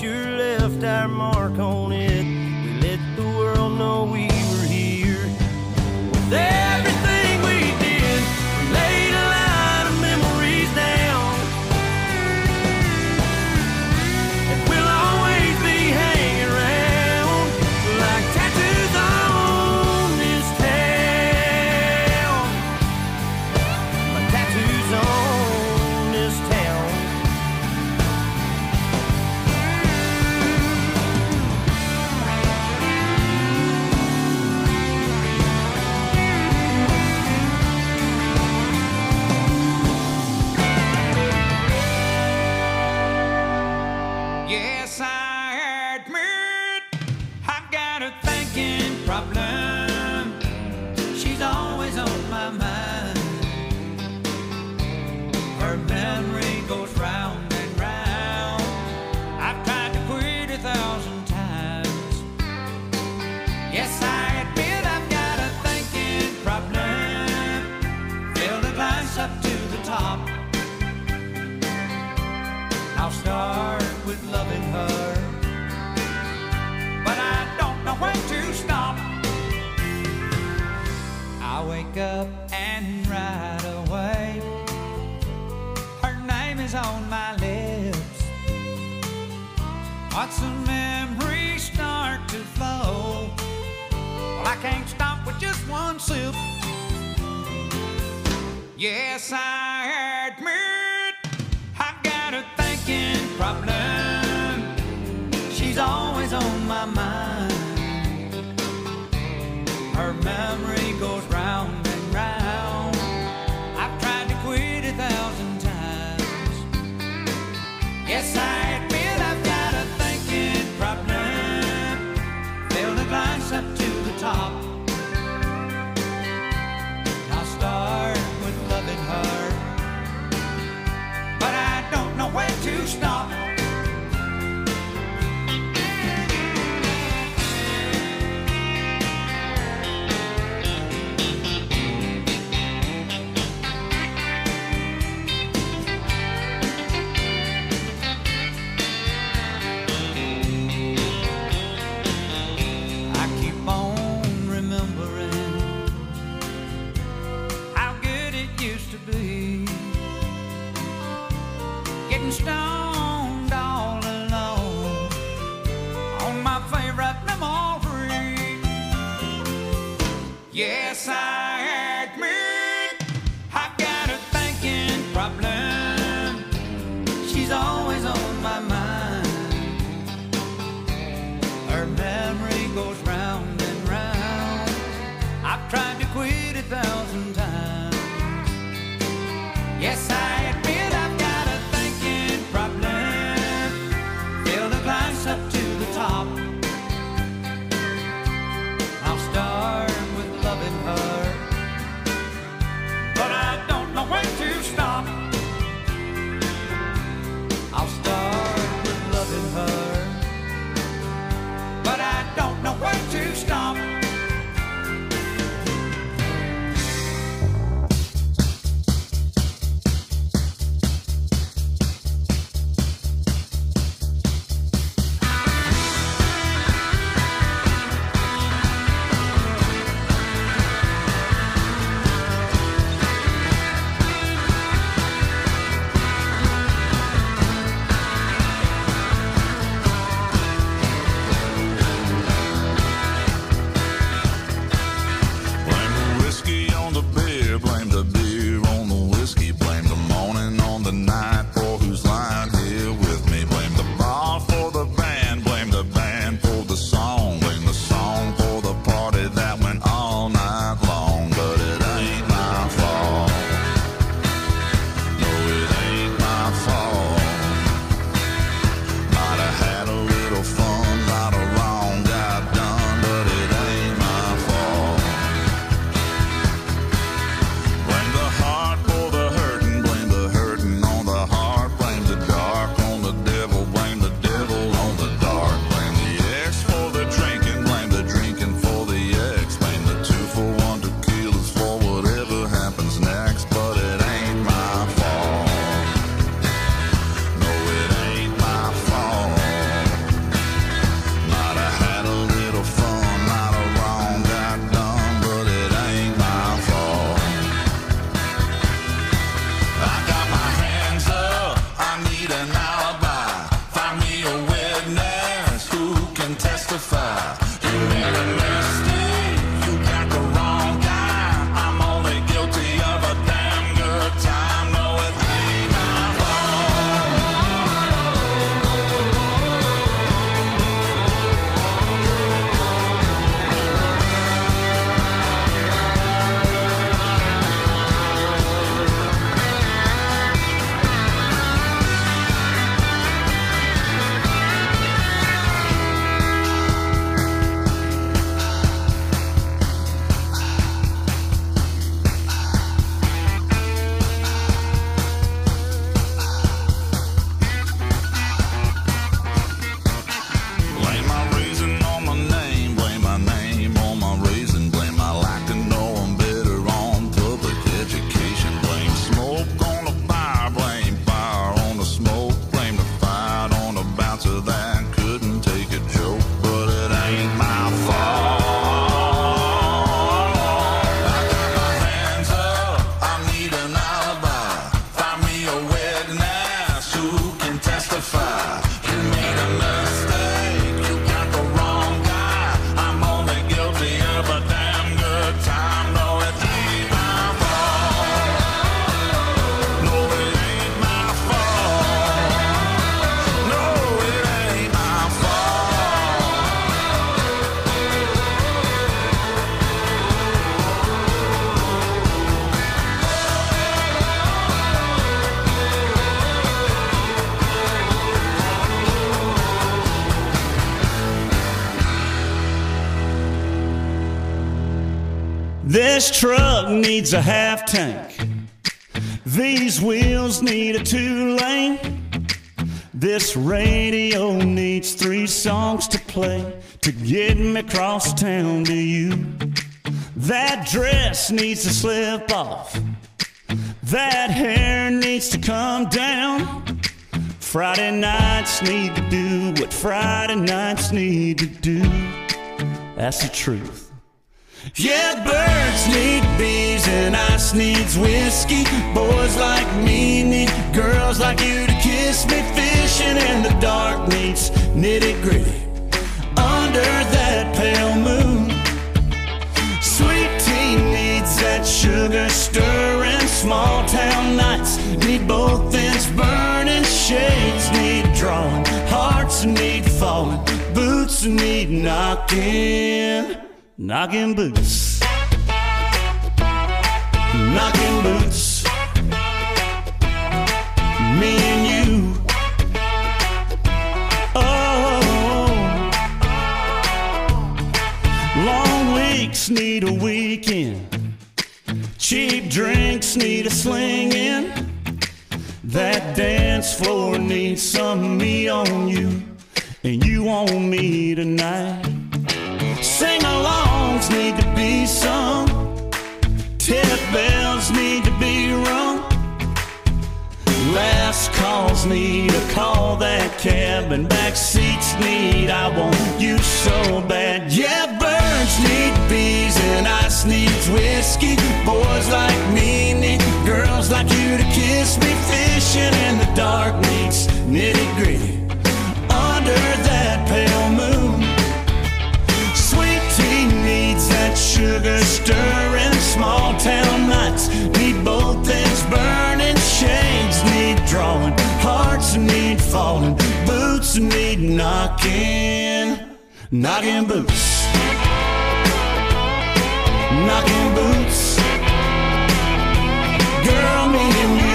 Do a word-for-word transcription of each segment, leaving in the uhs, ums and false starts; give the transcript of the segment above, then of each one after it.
sure left our mark on it. We let the world know we were here. With everything we did, we laid a line of memories down. And we'll always be hanging around like tattoos on this town. Like tattoos on this town. Yes, I admit I've got a thinking problem. She's always on my mind. Her memory goes round and round. I've tried to quit a thousand times. Yes, I admit I've got a thinking problem. Fill the glass up to the top. I'll start with loving her, but I don't know when to stop. I wake up and right away her name is on my lips. Watch the memories start to flow. Well, I can't stop with just one sip. Yes, I admit I've got a thinking problem. She's always on my mind. Her memory goes round and round. I've tried to quit a thousand times. Yes, I admit I've got a thinking problem. Fill the glass up to the top. I'll start with loving her, but I don't know where to stop. I keep on remembering how good it used to be. Getting stoned all alone on my favorite memory. Yes, I admit I've got a thinking problem. She's always on my mind. Her memory goes round and round. I've tried to quit a thousand times. Yes, I admit I've got a thinking problem. Fill the glass up to the top. I'll start with loving her, but I don't know when to stop. I'll start with loving her, but I don't know when to stop. can testify. You made a mistake, you got the wrong guy. I'm only guilty of a damn good time. No, it ain't my This truck needs a half tank. These wheels need a two-lane. This radio needs three songs to play to get me across town to you. That dress needs to slip off. That hair needs to come down. Friday nights need to do what Friday nights need to do. That's the truth. Yeah, birds need bees and ice needs whiskey. Boys like me need girls like you to kiss me. Fishing in the dark needs nitty-gritty under that pale moon. Sweet tea needs that sugar stirring. Small town nights need both ends burning. Shades need drawing, hearts need falling, boots need knocking. Knocking boots, knocking boots, me and you. Oh, long weeks need a weekend. Cheap drinks need a slinging. That dance floor needs some me on you, and you on me tonight. Sing-alongs need to be sung. Tip bells need to be rung. Last calls need a call that cab. And back seats need I want you so bad. Yeah, birds need bees and ice needs whiskey. Boys like me need girls like you to kiss me. Fishing in the dark needs nitty-gritty under that pale moon. That sugar stirring. Small town nights need both ends burning. Shades need drawing, hearts need falling, boots need knocking. Knocking boots, knocking boots. Girl, me and you.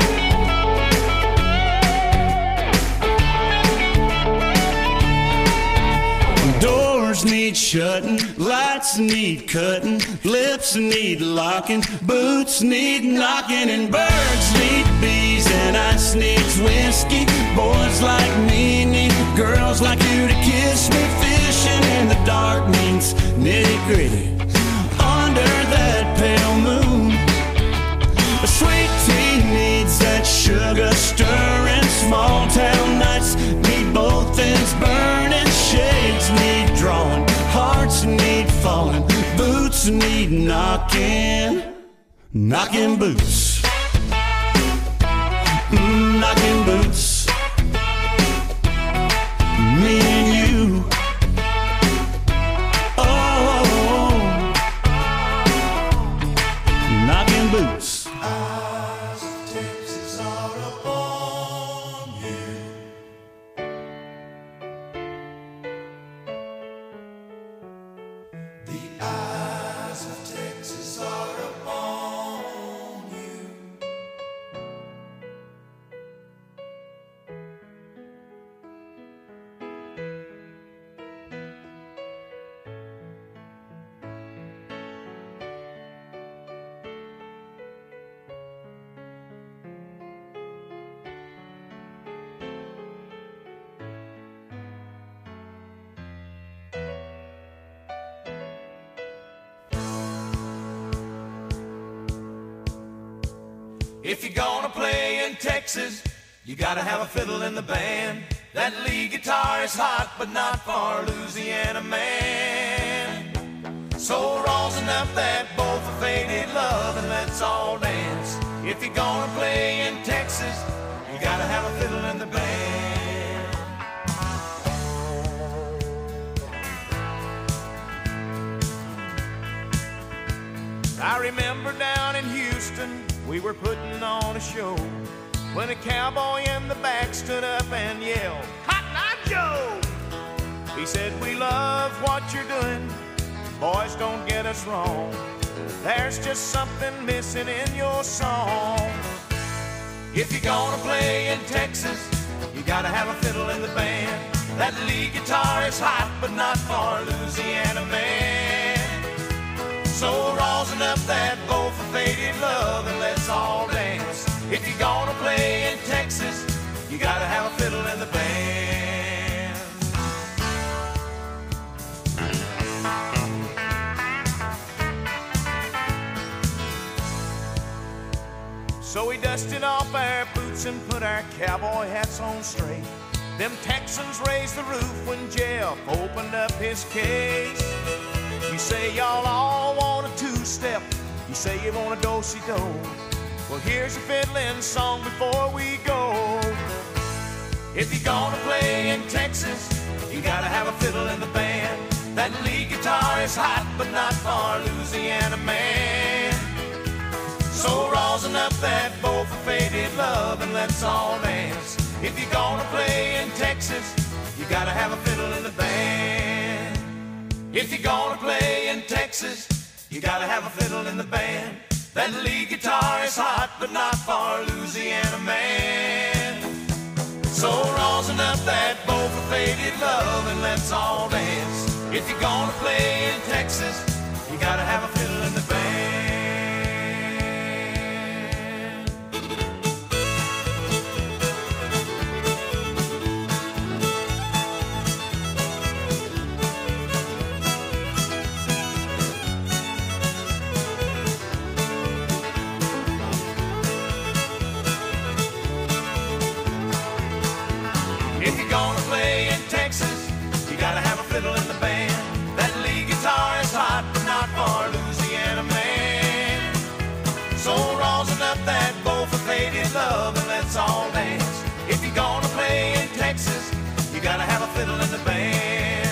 Need shutting, lights need cutting, lips need locking, boots need knocking, and birds need bees and ice needs whiskey. Boys like me need girls like you to kiss me. Fishing in the dark means nitty-gritty under that pale moon. A sweet tea needs that sugar stirring. Small town nights need both ends burning. Shades need drawing, hearts need falling, boots need knocking. Knocking boots, mm, knocking boots, me and you. The eyes of Texas are upon you. If you're gonna play in Texas, you gotta have a fiddle in the band. That lead guitar is hot, but not for Louisiana man. So rosin up that bowl for faded love and let's all dance. If you're gonna play in Texas, you gotta have a fiddle in the band. I remember down in Houston, we were putting on a show when a cowboy in the back stood up and yelled, "Cotton Eye Joe!" He said, "We love what you're doing, boys, don't get us wrong. There's just something missing in your song. If you're gonna play in Texas, you gotta have a fiddle in the band. That lead guitar is hot, but not for Louisiana man. So rosin up that bowl for faded love and let's all dance. If you're gonna play in Texas, you gotta have a fiddle in the band." So we dusted off our boots and put our cowboy hats on straight. Them Texans raised the roof when Jeff opened up his case. You say y'all all want a two-step, you say you want a do-si-do. Well, here's a fiddling song before we go. If you're gonna play in Texas, you gotta have a fiddle in the band. That lead guitar is hot, but not for Louisiana man. So rosin up that bowl for faded love and let's all dance. If you're gonna play in Texas, you gotta have a fiddle in the band. If you're gonna play in Texas, you gotta have a fiddle in the band. That lead guitar is hot, but not for Louisiana man. So rosin up that bowl for faded love and let's all dance. If you're gonna play in Texas, you gotta have a fiddle in the band. If you're gonna play in Texas, you gotta have a fiddle in the band. That lead guitar is hot, but not for Louisiana man. So rosin up that bowl for faded love and let's all dance. If you're gonna play in Texas, you gotta have a fiddle in the band.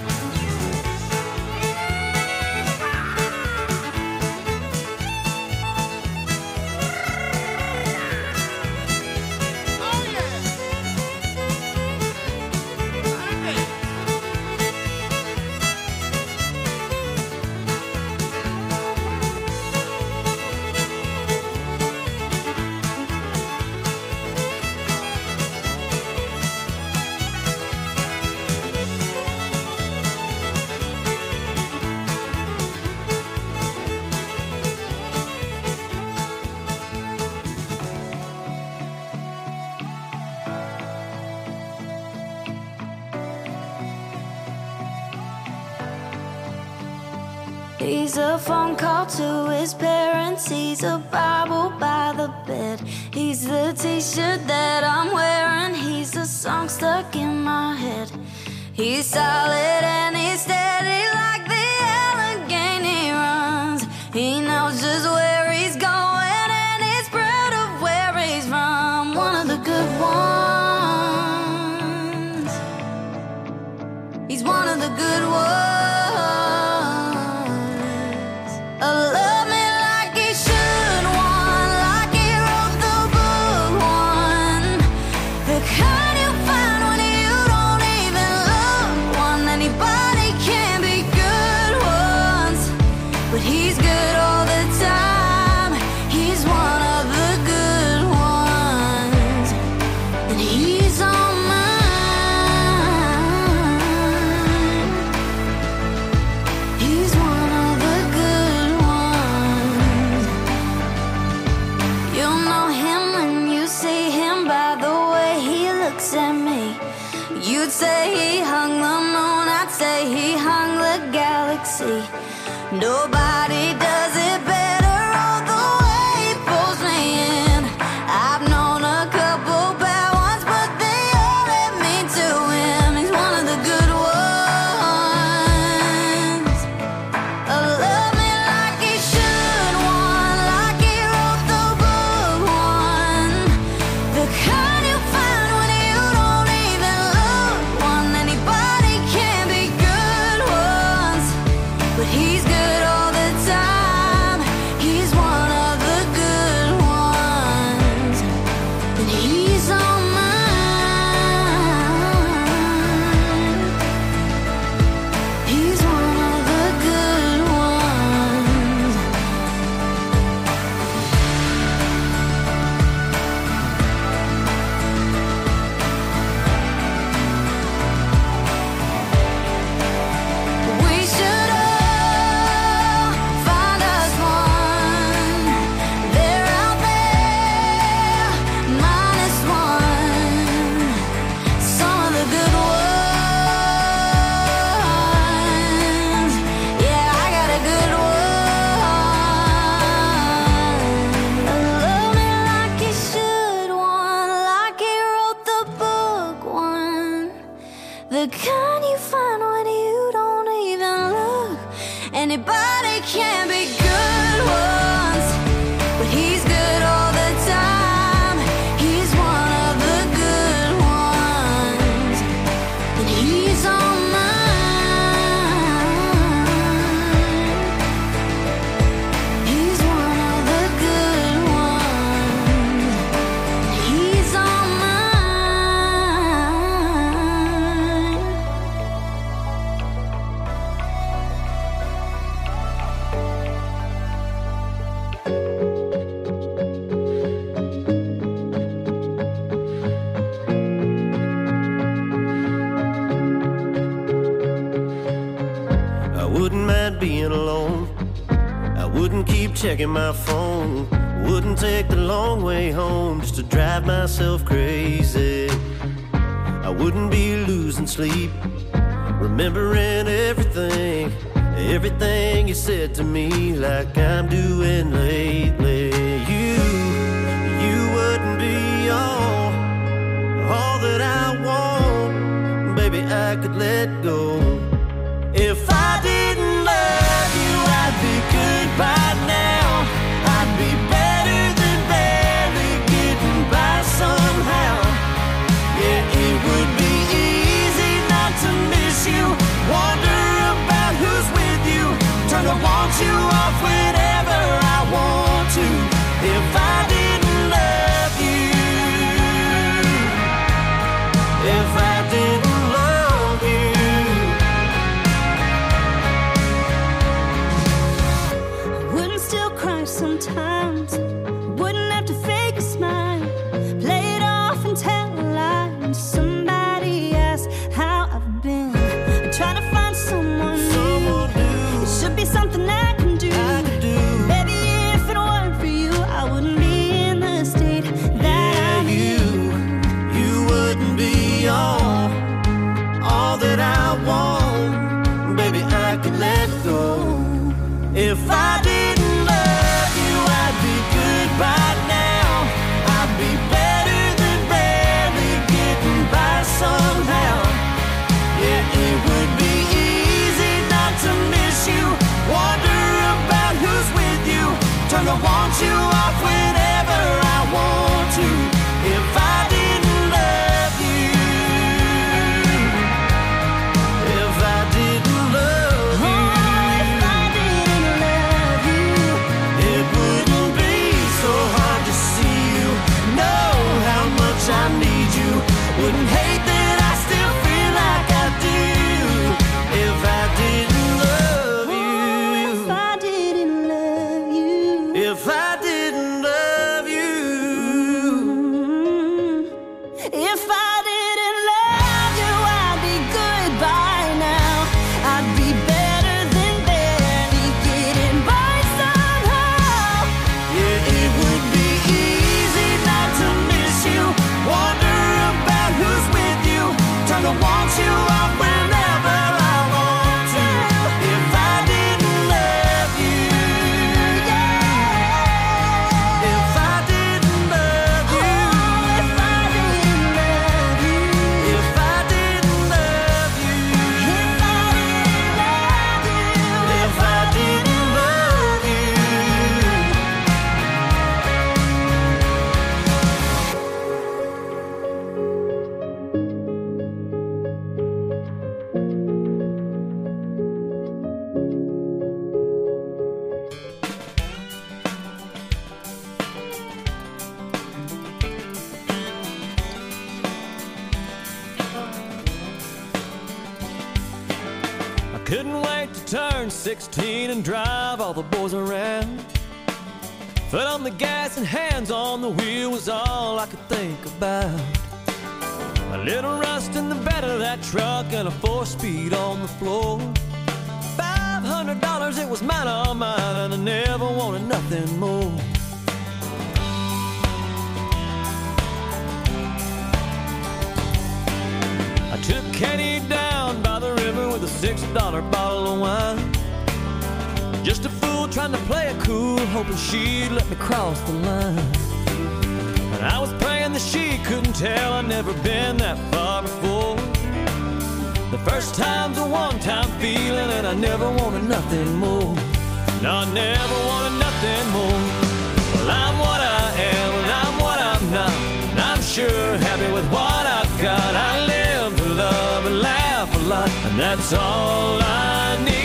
He's a phone call to his parents. He's a Bible by the bed. He's the t-shirt that I'm wearing. He's a song stuck in my head. He's solid and he's steady like the Allegheny runs. He knows just where he's going and he's proud of where he's from. One of the good ones. He's one of the good ones. Love me like he should, one like he wrote the book, one the kind you find when you don't even look, one anybody can be good, one see. Nobody does it better. All the way he pulls me in. I've known a couple bad ones, but they all led me to him. He's one of the good ones. Oh, love me like he should, one like he wrote the book, one. The kind you find when you don't even look, one. Anybody can be good ones, but he's good all the time. He's one of the good ones, and he's on mine. He's one of the good ones. We should all find us one. They're out there, minus one. Some of the good ones. Yeah, I got a good one. Love me like he should, one like he wrote the book, one. The kind you find when you don't even look. Anybody can be good ones, but he's good all the time. He's one of the good ones, and he's on mine. He's one of the good ones, and he's on mine. I wouldn't mind being alone. I wouldn't keep checking my phone. Wouldn't take the long way home just to drive myself crazy. I wouldn't be losing sleep, remembering everything, everything you said to me, like I'm doing lately. You, you wouldn't be all, all that I want. Baby, I could let go. If I didn't love you, I'd be good by now. I'd be better than barely getting by somehow. Yeah, it would be easy not to miss you. Wonder about who's with you. Turn the want you off whenever I want to. If I didn't love you, if I didn't love you. Wouldn't still cry sometimes. Wouldn't have to fake a smile. Play it off and tell a lie. When somebody asks how I've been, trying to find someone Someone new. new. It should be something I can do. I could do. Baby, if it weren't for you, I wouldn't be in the state that Yeah, I'm you, you wouldn't be all, all that I want. Baby, I could let go. If I didn't love you, I'd be good by now. I'd be better than barely getting by somehow. Yeah, it would be easy not to miss you. Wonder about who's with you. Turn the want you off whenever I want to. If I didn't love you, if I didn't love you, Oh, if I didn't love Couldn't wait to turn sixteen and drive all the boys around. Foot on the gas and hands on the wheel was all I could think about. A little rust in the bed of that truck and a four-speed on the floor. Five hundred dollars, it was mine, all mine, and I never wanted nothing more. I took Katie down by the river with a six dollar bottle of wine. Just a fool trying to play it cool, hoping she'd let me cross the line. And I was praying that she couldn't tell I'd never been that far before. The first time's a one-time feeling, and I never wanted nothing more. No, I never wanted nothing more. Well, I'm what I am, and I'm what I'm not, and I'm sure happy with what I've got. I live to love and laugh a lot, and that's all I need.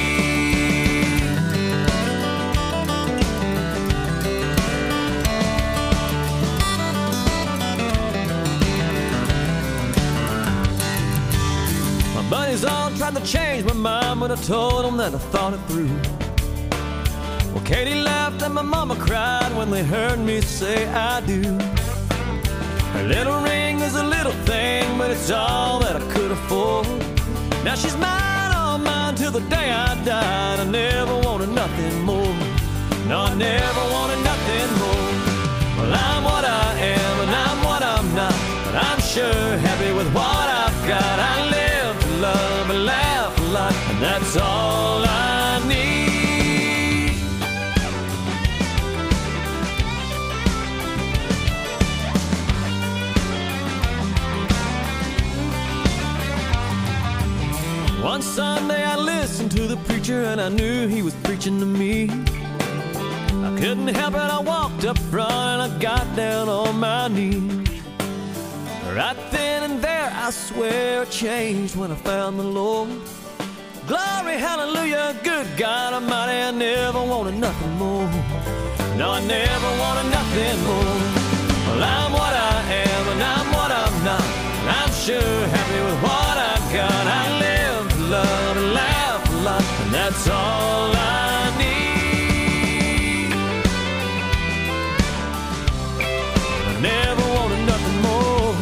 Buddies all tried to change my mind, but I told them that I thought it through. Well, Katie laughed and my mama cried when they heard me say I do. Her little ring is a little thing, but it's all that I could afford. Now she's mine, all mine, till the day I died. I never wanted nothing more. No, I never wanted nothing more. Well, I'm what I am, and I'm what I'm not, but I'm sure happy with what I've got. I live to love and laugh a lot, and that's all I need. One Sunday I listened to the preacher, and I knew he was preaching to me. I couldn't help it, I walked up front and I got down on my knees. Right then and there, I swear, it changed when I found the Lord. Glory, hallelujah, good God Almighty, I never wanted nothing more. No, I never wanted nothing more. Well, I'm what I am, and I'm what I'm not, and I'm sure happy with what I've got. I live to love and laugh a lot, and that's all I need. I never wanted nothing more,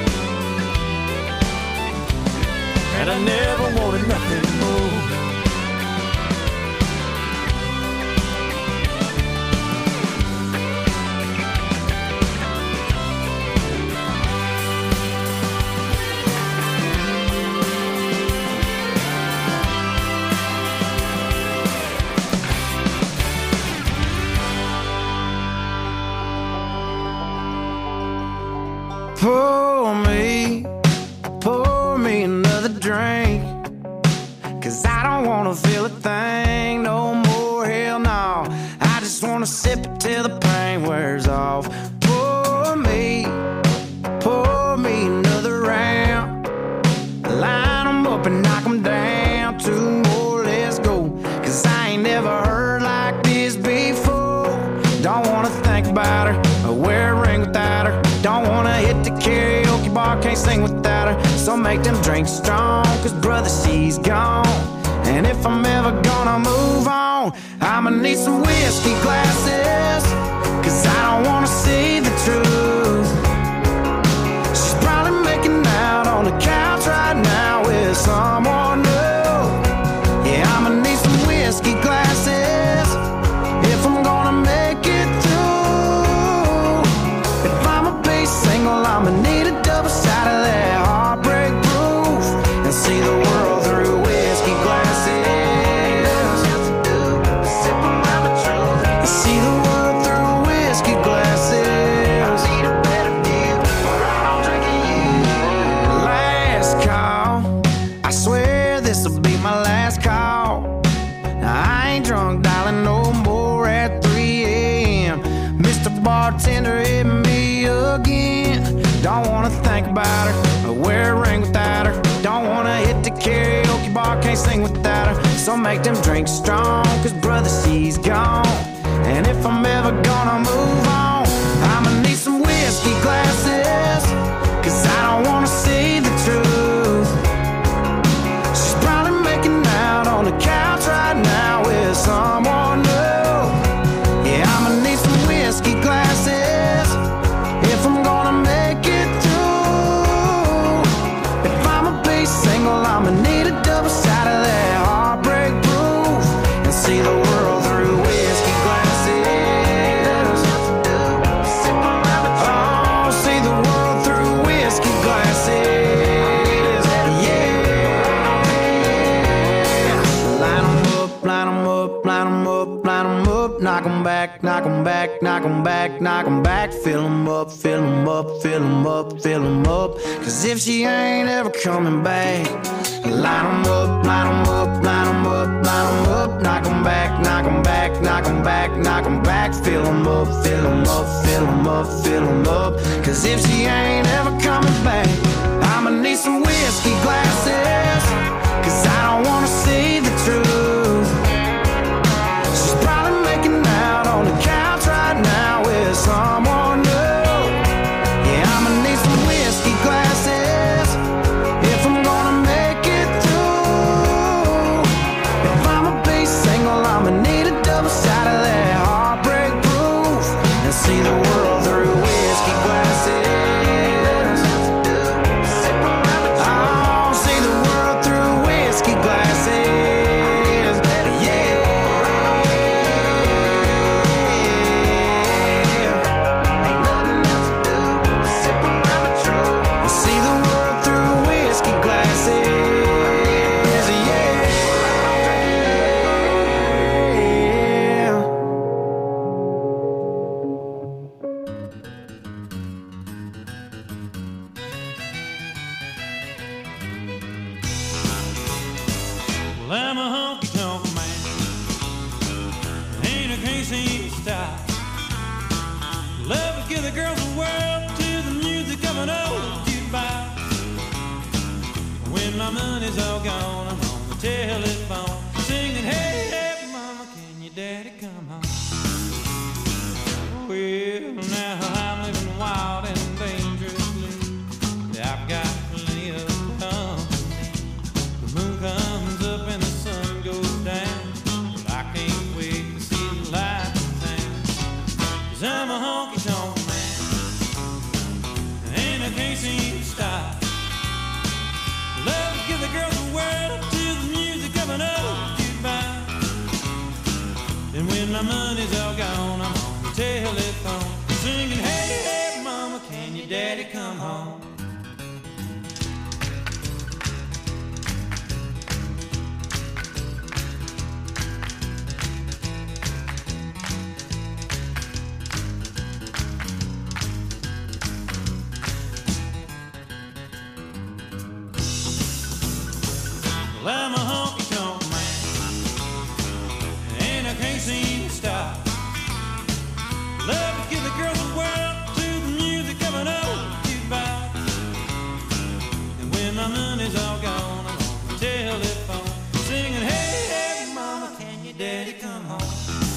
and I never wanted nothing more. Pour me, pour me another drink, 'cause I don't wanna feel a thing no more, hell no. I just wanna sip it till the pain wears off. Pour me, pour me another round. Line 'em up and knock 'em down. Two more, let's go, 'cause I ain't never heard like this before. Don't wanna think about her or wear a ring without her. Don't wanna hit the karaoke bar, can't sing without her. So make them drinks strong, 'cause brother, she's gone. And if I'm ever gonna move on, I'ma need some whiskey glasses, 'cause I don't wanna see the truth. She's probably making out on the couch right now with someone new. Yeah, I'ma need some whiskey glasses if I'm gonna make it through. If I'ma be single, I'ma need a double shot of that heartbreak proof, and see the world through whiskey glasses. See the world through whiskey glasses. I need a better deal, or I don't drink it you. Last call, I swear this'll be my last call. Now, I ain't drunk, darling, no more at three a.m. Mister Bartender, hit me again. Don't wanna think about her or wear a ring without her. Don't wanna hit the karaoke bar, can't sing without her. So make them drinks strong, 'cause brother, she's gone. And if I'm ever gonna move on, I'ma need some whiskey glasses, 'cause I don't wanna see the truth. She's probably making out on the double side of that heartbreak proof and see the world through whiskey glasses. Oh, see the world through whiskey glasses. Yeah. Line 'em up, line 'em up, line 'em up, line 'em up. Knock 'em back, knock 'em back, knock 'em back, knock 'em back. Fill 'em up, fill 'em up, fill 'em up, fill 'em up. Cause if she ain't ever coming back, line 'em up, line 'em up, line 'em up, line 'em up. Knock 'em back, knock 'em back, knock 'em back, knock 'em back. Fill 'em up, fill 'em up, fill 'em up, fill 'em up. Cause if she ain't ever coming back, I'ma need some whiskey glasses. Cause I don't wanna see the truth. She's probably making out on the couch right now with someone new. Yeah, I'ma need some whiskey glasses if I'm gonna make it through. If I'ma be single, I'ma need a double side of that heartbreak proof and see the world through whiskey glasses. Oh, see the world through whiskey glasses. Yeah. Ain't nothing else to do but sip around the truth and see the world through whiskey glasses. Yeah. Well, I'm a honky-tonk man, ain't a crazy style. Love to give the girls the world to the music of an old jukebox. When my money's all gone, I'm on the telephone singing, hey, hey, mama, can your daddy come home? Well, now I'm living wild and dangerously. I've got plenty of company. The moon comes up and the sun goes down. But I can't wait to see the lights in town. Cause I'm a honky-tonk man, and I can't seem to stop. Love to give the girls the world to the music of an old jukebox. And when my money's all gone, I'm on the telephone singing, hey, hey, mama, can your daddy come home? Well, I'm a honky-tonk man, and I can't seem to stop. Love to give the girls the world to the music of an old jukebox. And when my money's all gone, I'm on the telephone singing, hey, hey, mama, can your daddy come home?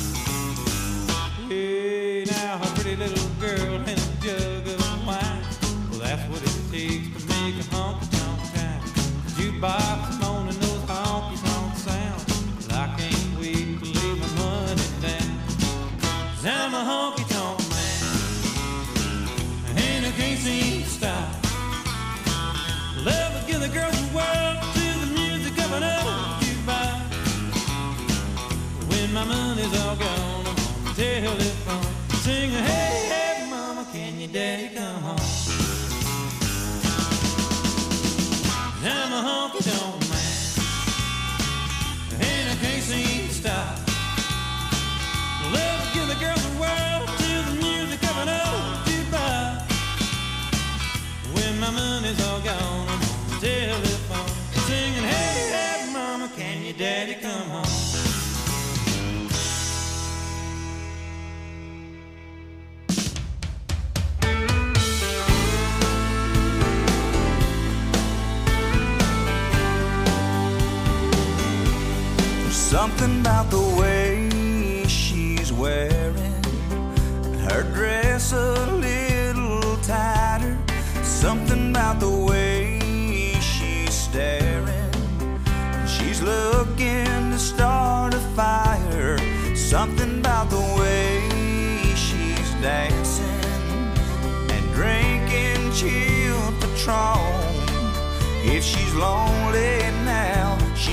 Hey, now a pretty little girl and a jug of wine. Well, that's what it takes to make a honky-tonk town. Jukebox moaning those honky-tonk sounds. Well, I can't wait to lay my money down. Cause I'm a honky-tonk man, and I can't seem to stop. Love to give the girls the world to the music of an old jukebox. When my money's all gone, I'm on the telephone singing, hey, hey, mama, can your daddy come home? I'm a honky-tonk man, and I can't seem to stop. Love to give the girls the world to the music of an old jukebox. When my money's all gone, I'm on the telephone singing, hey, hey, mama, can your daddy come home? Something about the way she's wearing her dress a little tighter. Something about the way she's staring. She's looking to start a fire. Something about the way she's dancing and drinking chilled Patron. If she's lonely now,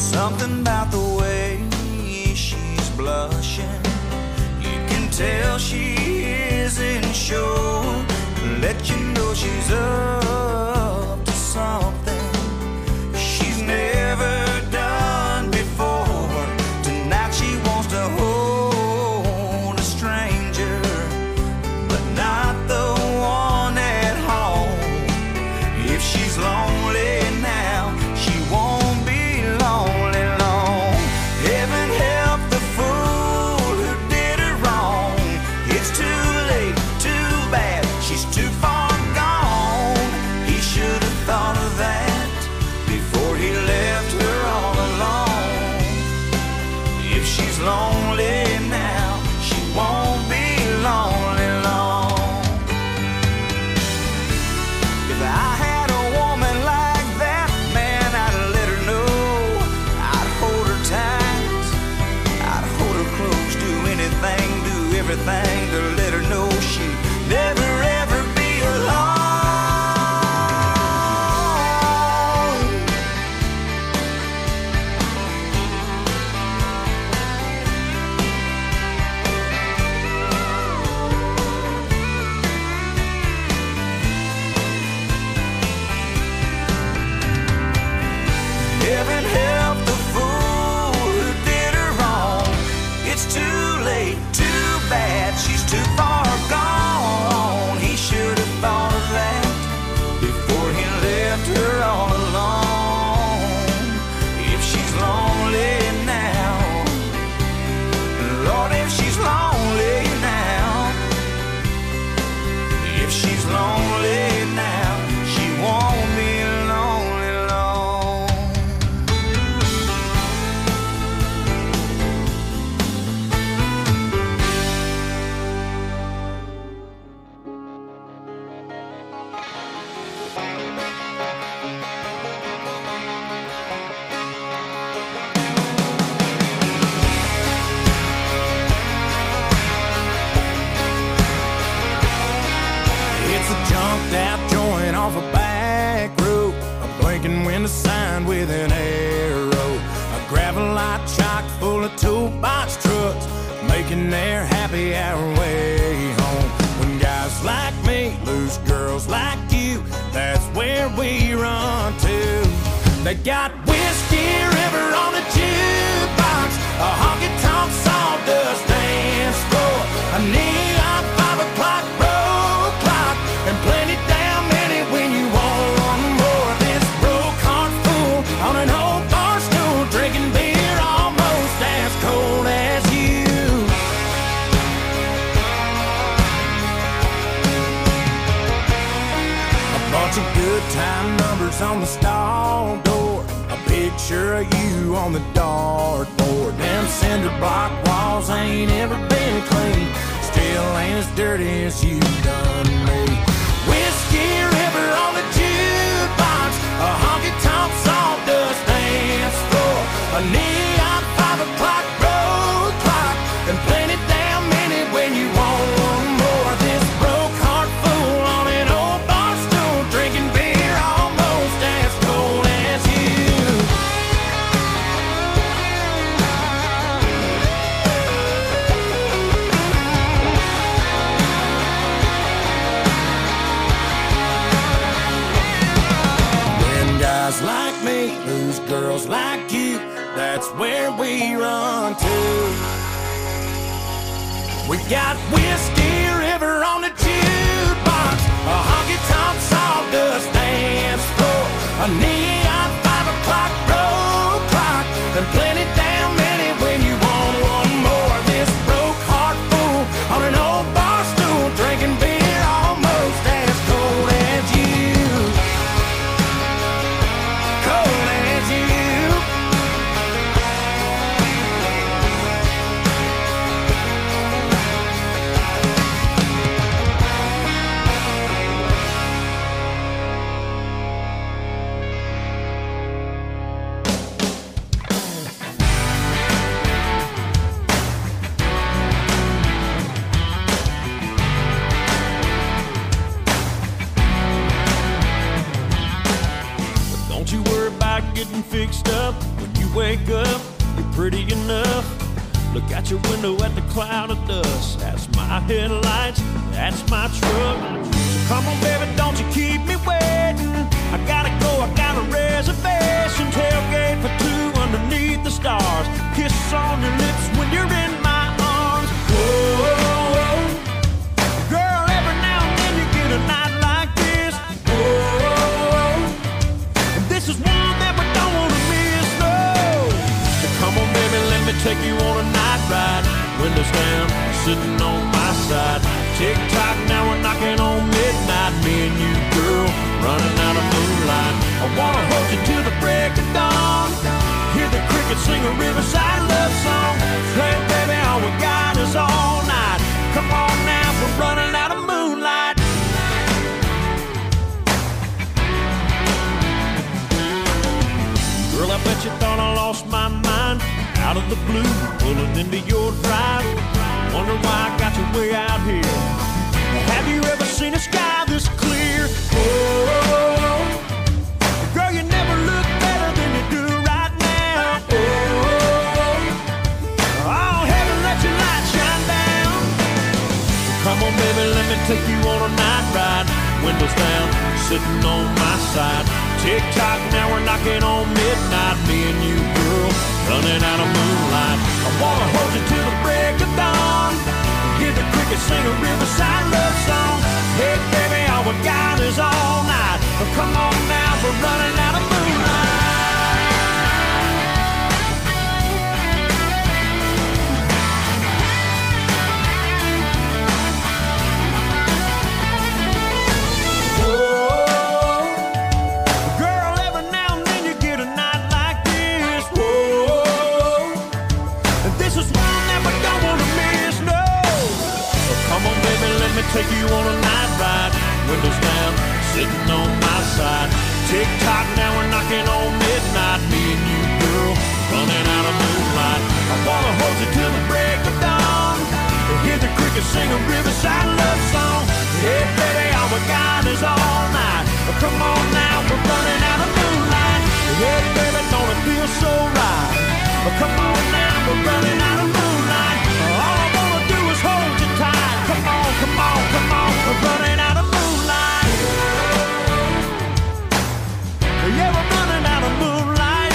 Something about the way she's blushing, you can tell she isn't sure. Let you know she's up to something she's never done before. Tonight she wants to hold a stranger, but not the one at home. If she's lonely now, she won't be lonely long. Heaven help the fool who did her wrong. It's too late, too bad, she's too far gone. He should have thought of that before he left her all alone. If she's lonely now, she won't be lonely long. If I had a woman like that, man, I'd let her know. I'd hold her tight, I'd hold her close, do anything, do everything to let her know she'd never ever be alone. Heaven help the fool who did her wrong. It's too late, too bad, she's too far gone. He should have thought of that before he left her all alone. If she's lonely now, Lord, if she's lonely now, if she's lonely now, she won't be lonely long. It's a junked out joint off a back road, a blinking window sign with an arrow, a gravel lot chock full of toolbox trucks, making their happy hour way home. When guys like me lose girls like you, that's where we run to. They got Whiskey River on the jukebox, a honky-tonk sawdust dance floor, a neon five o'clock road clock, and plenty damn many when you want one more. This broke heart fool on an old bar stool, drinking beer almost as cold as you. A bunch of good time numbers on the stall door, a picture of you on the dartboard. Them cinder block walls ain't ever been clean, still ain't as dirty as you done me. Whiskey River on the jukebox, a honky-tonk sawdust dance floor, a neon five o'clock road clock, and plenty damn many when you want one more. This broke heart fool on an old bar stool, drinking beer almost as cold as you. When guys like me lose girls like you, that's where we run to. We got Whiskey River on the jukebox, a honky-tonk sawdust dance floor, a neon five o'clock road clock, and plenty damn many when you want one more. This broke heart fool on an old bar stool, drinking beer almost as cold as you. Cold as you. wake up, you're pretty enough. Look out your window at the cloud of dust. That's my headlights, that's my truck. So come on, baby, don't you keep me waiting. I gotta go, I got a reservation. Tailgate for two underneath the stars. Kiss on your lips when you're in my arms. Whoa, girl, every now and then you get a night like this. Whoa, and this is one that we don't wanna miss, no. So come on, baby, let me take you on a night ride. Windows down, sitting on my side. Tick-tock, now we're knocking on midnight. Me and you, girl, running out of moonlight. I wanna hold you till the break of dawn. Hear the crickets sing a riverside love song. Hey, baby, all we got is all night. Come on now, we're running out of moonlight. Girl, I bet you thought I lost my mind. Out of the blue, pulling into your drive. Wonder why I got you way out here. Have you ever seen a sky this clear? Oh, girl, you never look better than you do right now. Oh, oh, heaven, let your light shine down. Come on, baby, let me take you on a night ride. Windows down, sitting on my side. Tick-tock, now we're knocking on midnight. Me and you, girl, running out of moonlight. I wanna hold you till the break of dawn. Hear the crickets sing a riverside love song. Hey, baby, all we got is all night. But come on now, we're running out of moonlight. Take you on a night ride, windows down, sitting on my side. Tick-tock, now we're knocking on midnight. Me and you, girl, running out of moonlight. I wanna hold you till the break of dawn. Hear the crickets sing a riverside love song. Hey, baby, all we got is all night. Come on now, we're running out of moonlight. Hey, baby, don't it feel so right? Come on now, we're running out of moonlight. All I wanna do is hold you tight. Come on, come on, come on, we're running out of moonlight. Yeah, we're running out of moonlight.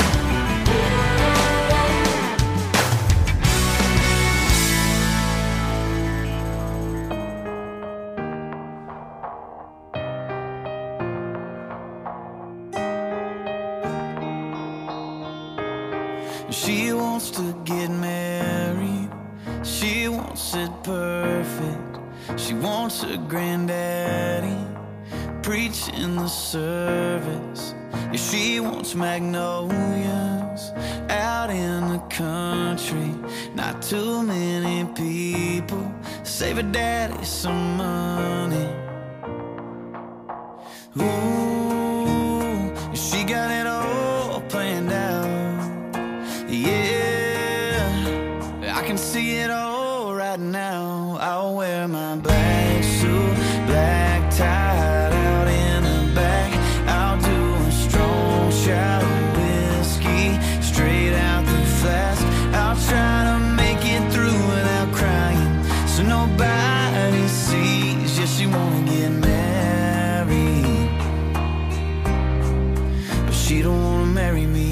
She wants to get married. She wants it perfect. She wants her granddaddy preaching the service. Yeah, she wants magnolias out in the country. Not too many people. Save her daddy some money. Ooh, she got it all planned out. Yeah, I can see it all right now. I'll wear my black suit, black tie out in the back. I'll do a strong shot of whiskey straight out the flask. I'll try to make it through without crying, so nobody sees. Yeah, she wanna get married, but she don't wanna marry me.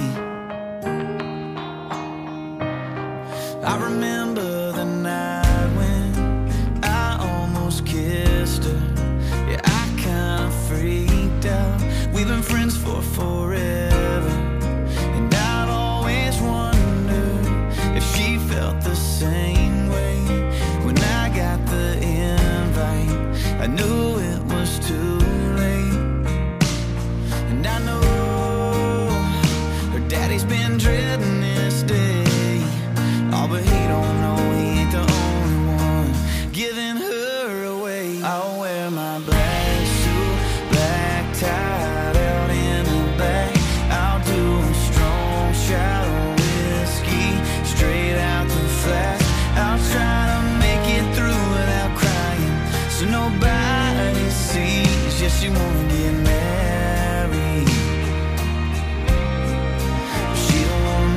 I remember the night when I almost kissed her. Yeah, I kinda freaked out. We've been friends for forever, and I've always wondered if she felt the same way. When I got the invite, I knew it was too late. And I know her daddy's been dreading this day. Oh, but he don't know he ain't the only one giving her away. I'll wear my black suit, black tie out in the back. I'll do a strong shot of whiskey straight out the flask. I'll try to make it through without crying, so nobody sees. Yeah, she wanna get married, but she don't wanna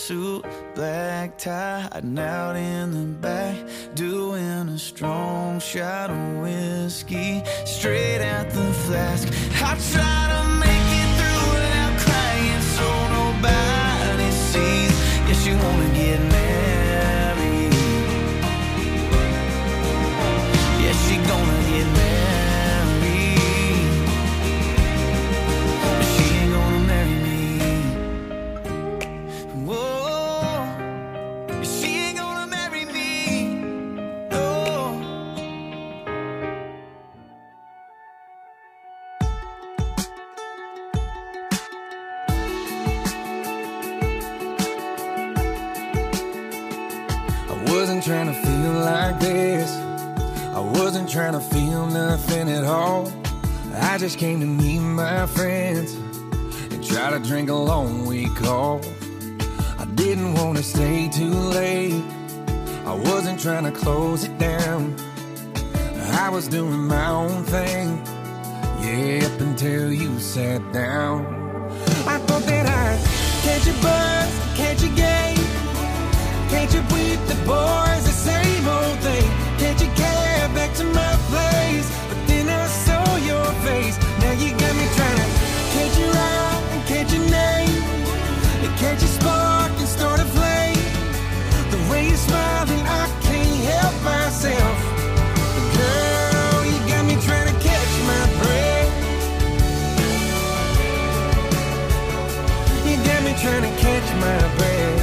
suit, black tie, hiding out in the back, doing a strong shot of whiskey straight at the flask. I try to make it through without crying so nobody sees. Yes, you wanna get married. Yes, she gonna get married, but she ain't gonna marry me. Whoa, she ain't gonna marry me. No. I wasn't trying to feel like this. I wasn't trying to feel nothing at all. I just came to meet my friends and try to drink a long week off. I didn't want to stay too late. I wasn't trying to close it down. I was doing my own thing, yeah, up until you sat down. I thought that I'd catch a buzz, catch a game, catch up with the boys, the same old thing. Catch a cab back to my place, but then I saw your face. Now you got me trying to catch your eye and catch your name, and catch a spark and start a flame. The way you smile and I can't help myself. Girl, you got me trying to catch my breath. You got me trying to catch my breath.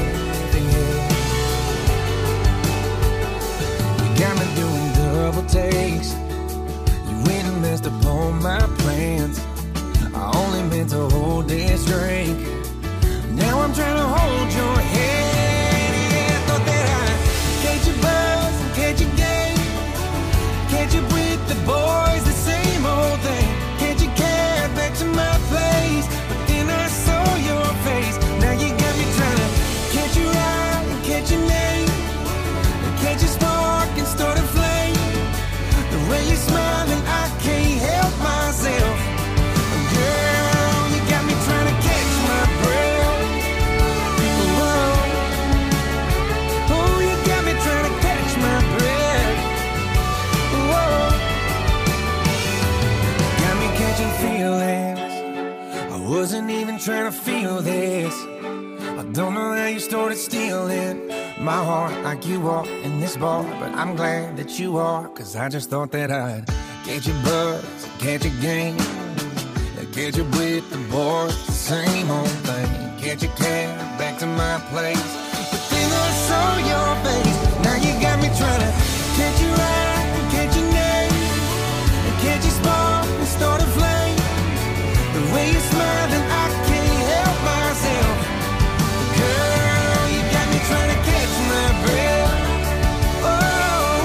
Got me doing double takes. You went and messed up all my plans. I only meant to hold this drink. Now I'm trying to hold your hand. Yeah, I thought that I'd catch a buzz and catch a game, catch up with the boys, the same old thing. Catch a cab back to my place, but then I saw your face. Now you got me trying to catch your eye and catch your name, catch a spark and start a flame. The way you smile and I can't help myself. Girl, you got me trying to catch my breath. Whoa. Oh, you got me trying to catch my breath. Whoa. Got me catching feelings. I wasn't even trying to feel this. I don't know how you started stealing my heart like you are in this bar, but I'm glad that you are, cause I just thought that I'd catch a buzz, catch a game, catch up with the boys, the same old thing. Catch a cab back to my place, but then I saw your face. Now you got me trying to catch your eye and catch your name, and catch a spark and start a flame. The way you smile and I can't help myself. Girl, you got me trying to catch my breath. Oh,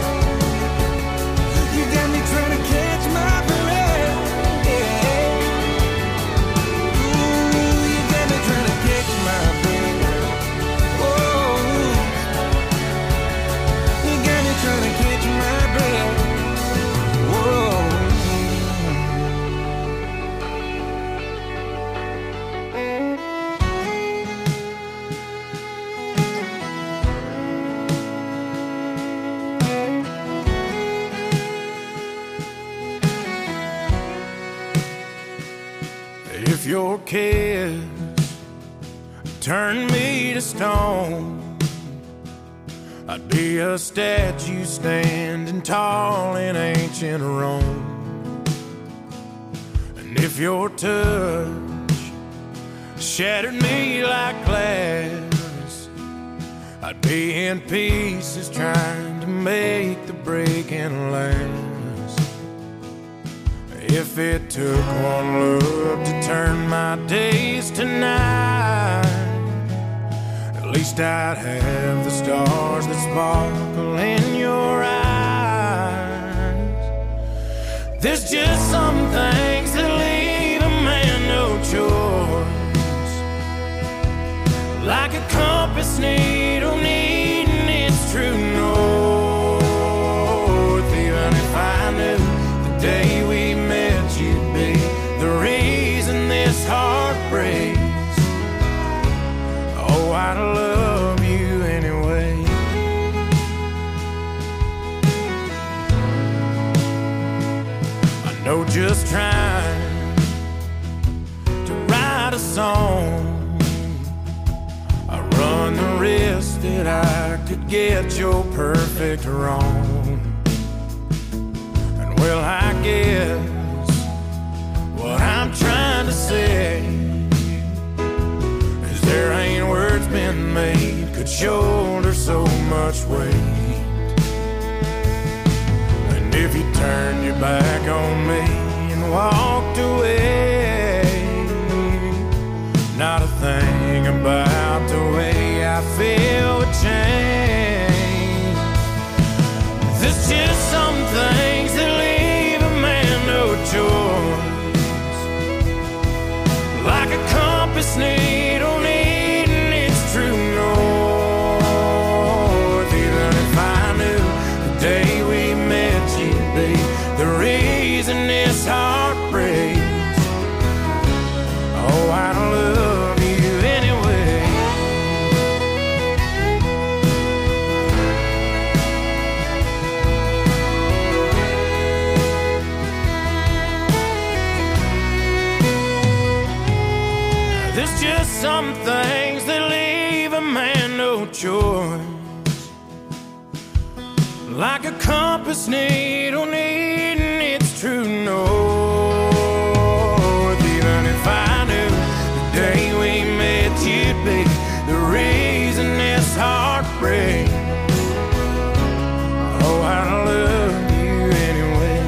you got me trying to catch my breath. Yeah. Ooh, you got me trying to catch my breath. Oh, you got me trying to catch my breath. Whoa. If your kiss turned me to stone, I'd be a statue standing tall in ancient Rome. And if your touch shattered me like glass, I'd be in pieces trying to make the breaking last. If it took one look to turn my days to night, at least I'd have the stars that sparkle in your eyes. There's just some things that leave a man no choice, like a compass needle needing its true north. Even if I knew the day we met you'd be the reason this heart breaks, oh, I'd trying to write a song, I run the risk that I could get your perfect wrong. And well, I guess what I'm trying to say is there ain't words been made could shoulder so much weight. And if you turned your back on me and walked away, not a thing about the way I feel would change. There's just some things that leave a man no choice, like a compass needle needing its true north. Even if I knew the day we met you'd be the reason this heart breaks, oh, I don't love you anyway. There's just some things that leave a man no choice, like a compass needle needing its true north. Even if I knew the day we met you'd be the reason this heart breaks, oh, I don't love you anyway.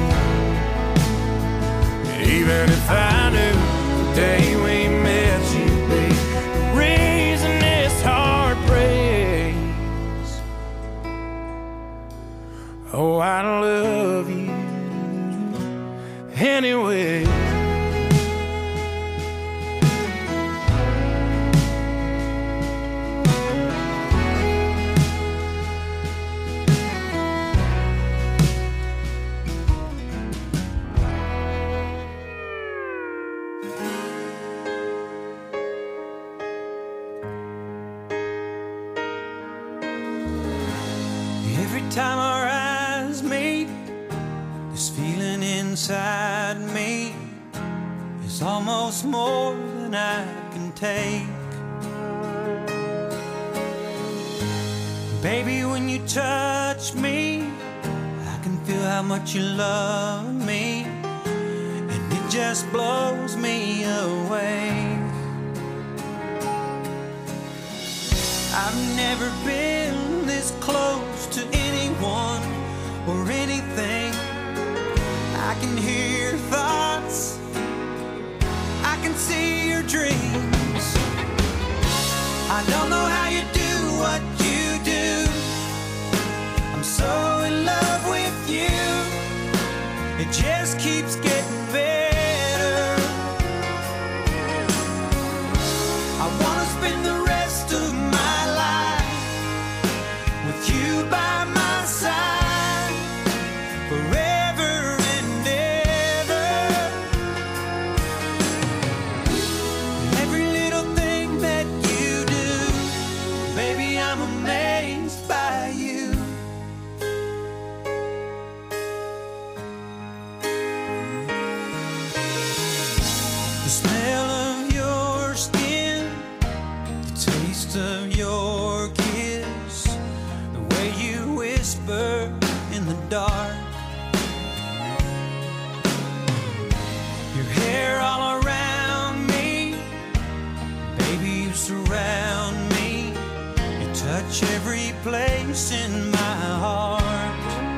Even if I knew the day we met you'd be the reason this heart breaks, oh, I don't love you anyway. Every time our eyes meet, this feeling inside me is almost more than I can take. Baby, when you touch me, I can feel how much you love me, and it just blows me away. I've never been this close to anyone or anything. I can hear your thoughts, I can see your dreams. I don't know how you do what you do, I'm so in love with you. It just keeps getting better. I wanna spend the rest of my life with you by my side, forever and ever. Every little thing that you do, baby, I'm amazed by you. The smell of your skin, the taste of your kiss, the way you whisper in the dark, your hair all around me, baby, you surround me, you touch every place in my heart.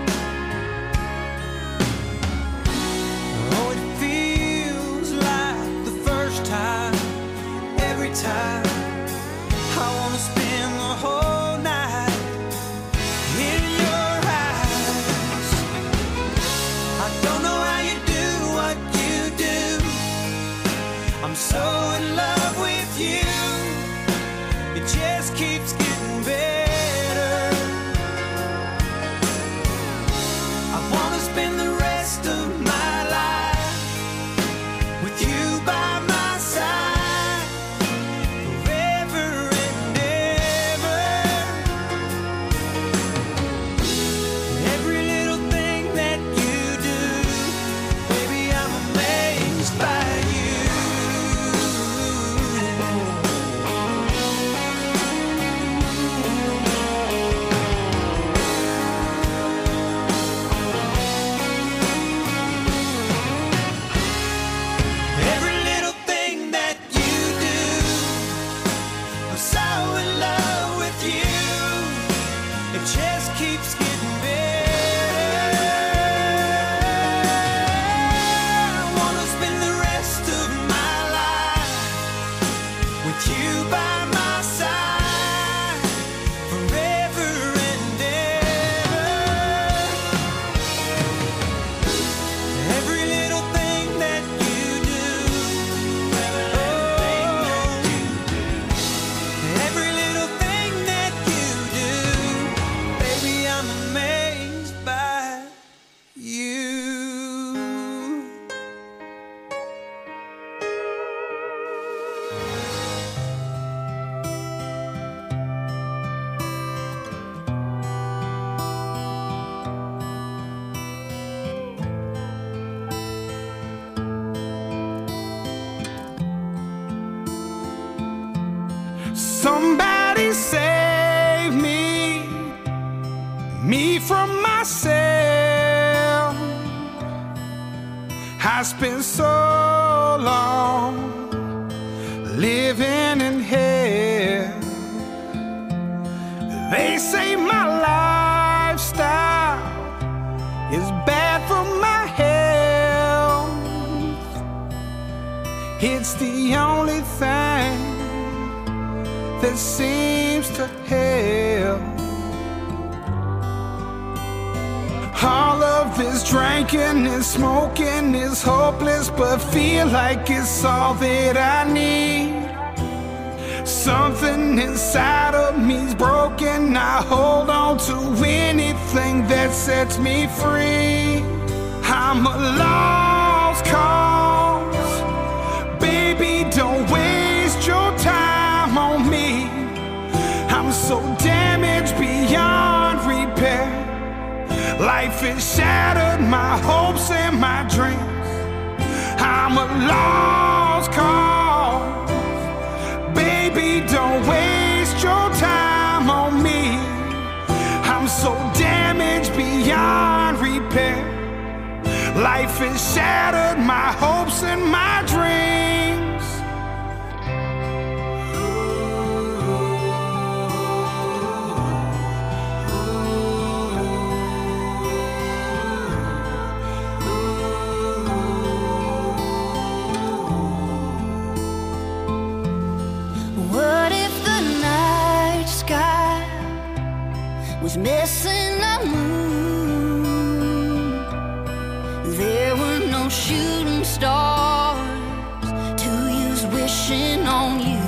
Oh, it feels like the first time, every time. I wanna spend the whole night in your eyes. I don't know how you do what you do, I'm so in love with you. It just keeps getting better. I wanna spend the rest of my life with you by my side, forever and ever. Every little thing that you do, baby, I'm amazed. Somebody save me, me from myself. I spent so long living in hell. They say my lifestyle is bad for my health. It's the only thing that seems to help. All of this drinking and smoking is hopeless, but feel like it's all that I need. Something inside of me's broken. I hold on to anything that sets me free. I'm a lost cause. Baby, don't waste your time on me. I'm so damaged beyond repair. Life has shattered my hopes and my dreams. I'm a lost cause. Baby, don't waste your time on me. I'm so damaged beyond repair. Life has shattered my hopes and my dreams. Was missing a moon. There were no shooting stars to use wishing on you.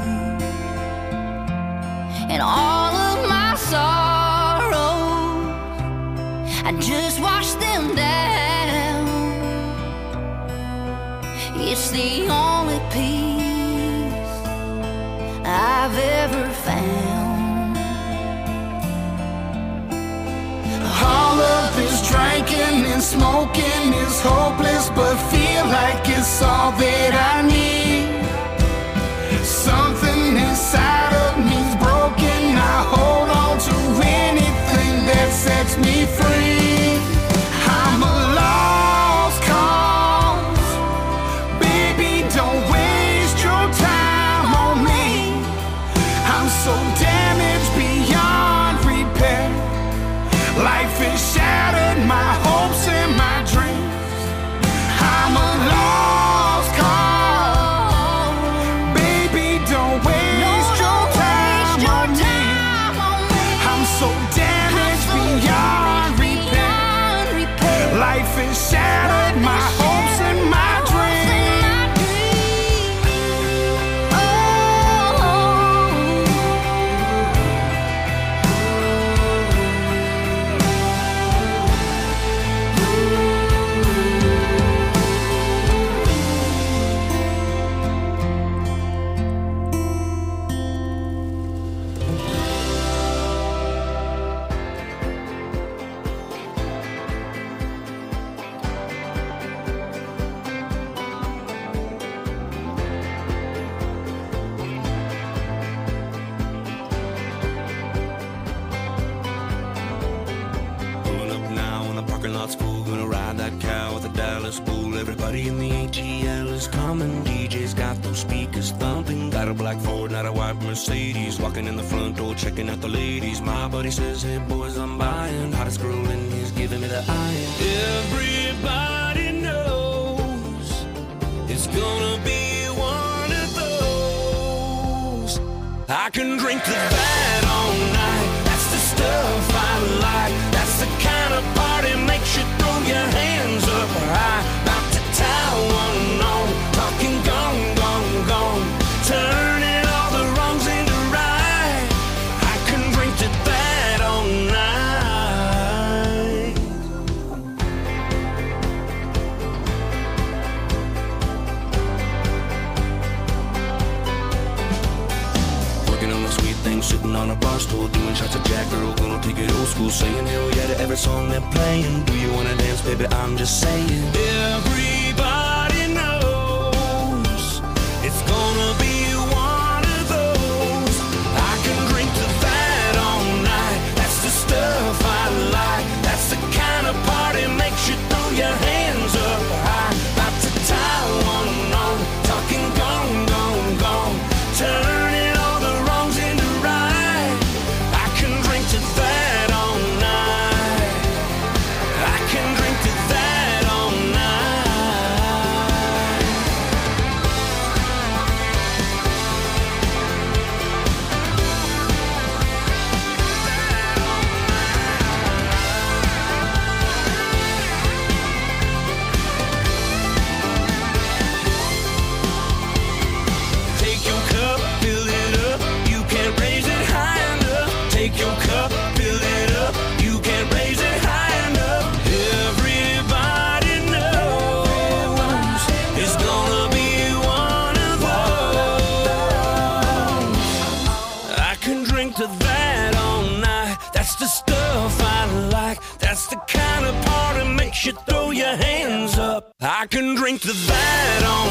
And all of my sorrows, I just washed them down. It's the only peace I've ever found. All of this drinking and smoking is hopeless, but feel like it's all that I need. Something inside of me's broken. I hold on to anything that sets me free. I'm a lost cause. Baby, don't waste your time on me. I'm so damaged beyond repair. Life has shattered my hopes and my dreams. I'm a lost cause. Baby, don't waste your time on me. I'm so damaged beyond repair. Life has shattered my hopes and my Everybody in the A T L is coming. D J's got those speakers thumping. Got a black Ford, not a white Mercedes. Walking in the front door, checking out the ladies. My buddy says, hey boys, I'm buying. Hottest girl in he's giving me the iron. Everybody knows it's gonna be one of those. I can drink to that all night. That's the stuff I like. That's the kind of party makes you throw your hands up high. One on, talking gone, gone, gone, turning all the wrongs into right. I can drink to that all night. Working on the sweet thing, sitting on a bar stool, doing shots of Jack, girl, gonna take it old school, saying hell yeah to every song they're playing. Do you wanna dance, baby? I'm just saying. Everybody knows it's gonna be one of those. your hands up. I can drink to that on